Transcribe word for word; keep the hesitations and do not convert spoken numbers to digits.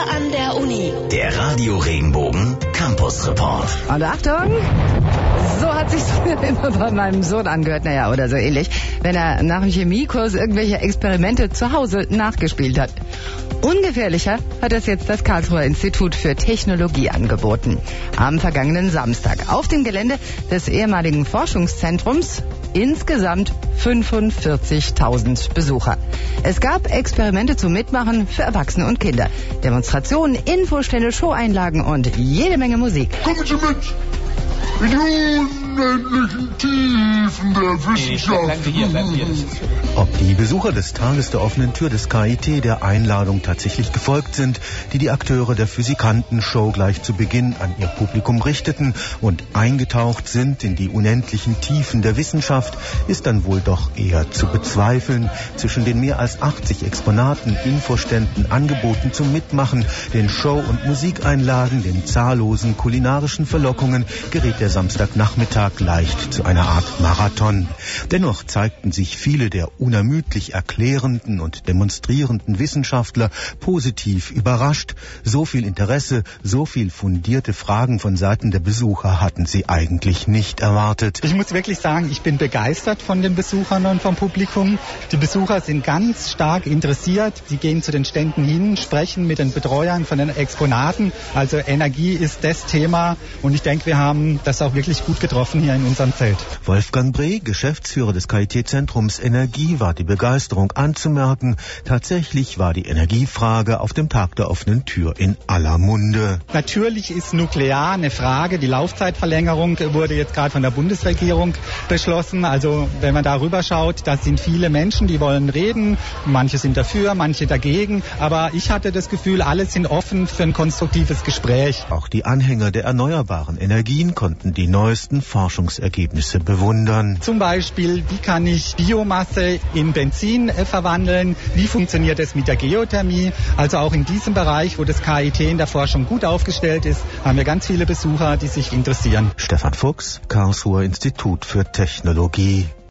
an der Uni. Der Radio Regenbogen Campus Report. Und Achtung, so hat sich's immer bei meinem Sohn angehört, naja, oder so ähnlich, wenn er nach dem Chemiekurs irgendwelche Experimente zu Hause nachgespielt hat. Ungefährlicher hat es jetzt das Karlsruher Institut für Technologie angeboten. Am vergangenen Samstag auf dem Gelände des ehemaligen Forschungszentrums insgesamt fünfundvierzigtausend Besucher. Es gab Experimente zum Mitmachen für Erwachsene und Kinder, Demonstrationen, Infostände, Showeinlagen und jede Menge Musik. Kommen Sie mit! In die unendlichen Tiefen der Wissenschaft. Ob die Besucher des Tages der offenen Tür des K I T der Einladung tatsächlich gefolgt sind, die die Akteure der Physikantenshow gleich zu Beginn an ihr Publikum richteten und eingetaucht sind in die unendlichen Tiefen der Wissenschaft, ist dann wohl doch eher zu bezweifeln. Zwischen den mehr als achtzig Exponaten, Infoständen, Angeboten zum Mitmachen, den Show- und Musikeinlagen, den zahllosen kulinarischen Verlockungen gerät der Samstagnachmittag leicht zu einer Art Marathon. Dennoch zeigten sich viele der unermüdlich erklärenden und demonstrierenden Wissenschaftler positiv überrascht. So viel Interesse, so viel fundierte Fragen von Seiten der Besucher hatten sie eigentlich nicht erwartet. Ich muss wirklich sagen, ich bin begeistert von den Besuchern und vom Publikum. Die Besucher sind ganz stark interessiert. Sie gehen zu den Ständen hin, sprechen mit den Betreuern von den Exponaten. Also Energie ist das Thema und ich denke, wir haben das auch wirklich gut getroffen hier in unserem Zelt. Wolfgang Breh, Geschäftsführer des K I T-Zentrums Energie, war die Begeisterung anzumerken. Tatsächlich war die Energiefrage auf dem Tag der offenen Tür in aller Munde. Natürlich ist Nuklear eine Frage. Die Laufzeitverlängerung wurde jetzt gerade von der Bundesregierung beschlossen. Also wenn man darüber schaut, da sind viele Menschen, die wollen reden. Manche sind dafür, manche dagegen. Aber ich hatte das Gefühl, alle sind offen für ein konstruktives Gespräch. Auch die Anhänger der erneuerbaren Energien konnten die neuesten Forschungsergebnisse bewundern. Zum Beispiel, wie kann ich Biomasse in Benzin äh, verwandeln? Wie funktioniert es mit der Geothermie? Also auch in diesem Bereich, wo das K I T in der Forschung gut aufgestellt ist, haben wir ganz viele Besucher, die sich interessieren. Stefan Fuchs, Karlsruher Institut für Technologie.